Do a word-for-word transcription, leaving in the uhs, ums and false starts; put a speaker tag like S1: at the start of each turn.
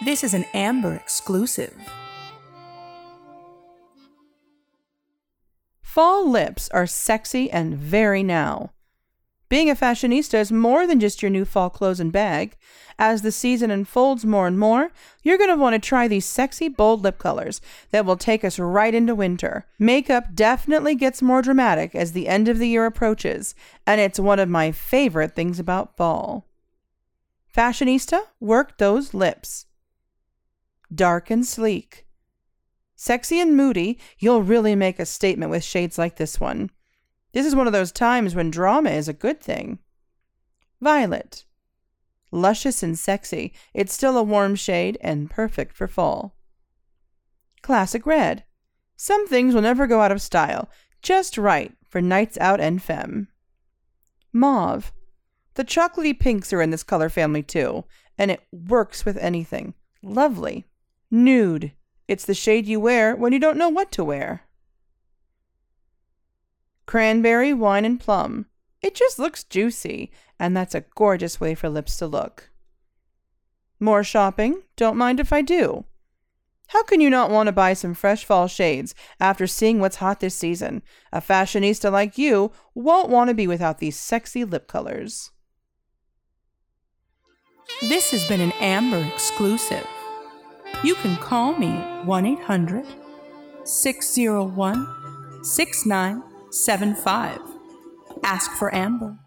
S1: This is an Amber exclusive.
S2: Fall lips are sexy and very now. Being a fashionista is more than just your new fall clothes and bag. As the season unfolds more and more, you're going to want to try these sexy, bold lip colors that will take us right into winter. Makeup definitely gets more dramatic as the end of the year approaches, and it's one of my favorite things about fall. Fashionista, work those lips. Dark and sleek. Sexy and moody, you'll really make a statement with shades like this one. This is one of those times when drama is a good thing. Violet. Luscious and sexy, it's still a warm shade and perfect for fall. Classic red. Some things will never go out of style, just right for nights out and femme. Mauve. The chocolatey pinks are in this color family too, and it works with anything. Lovely. Nude. It's the shade you wear when you don't know what to wear. Cranberry, wine, and plum. It just looks juicy, and that's a gorgeous way for lips to look. More shopping? Don't mind if I do. How can you not want to buy some fresh fall shades after seeing what's hot this season? A fashionista like you won't want to be without these sexy lip colors.
S1: This has been an Amber exclusive. You can call me at one eight hundred, six oh one, six nine seven five. Ask for Amber.